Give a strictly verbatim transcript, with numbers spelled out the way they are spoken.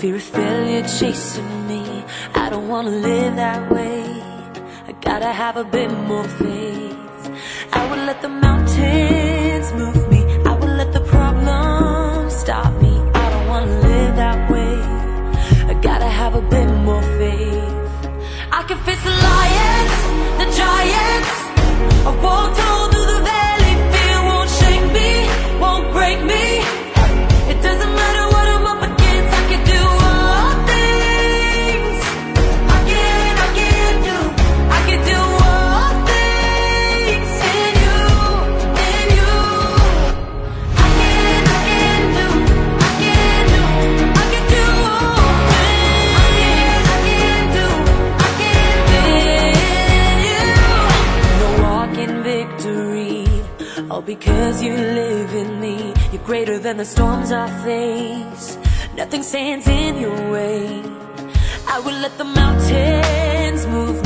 Fear of failure chasing me, I don't wanna live that way. I gotta have a bit more faith. I will let the mountains move me, I will let the problems stop me. I don't wanna live that way. I gotta have a bit more faith. I can face the lions, the giants. I walk through the valley, fear won't shake me, won't break me. It doesn't matter what I'm up against, I can do all things. I can, I can do, I can do all things in you, in you. I can, I can do, I can do, I can do all things. I can, I can do, I can do in you. No walk in victory, all because you live in me. You're greater than the storms I face. Nothing stands in your way. I will let the mountains move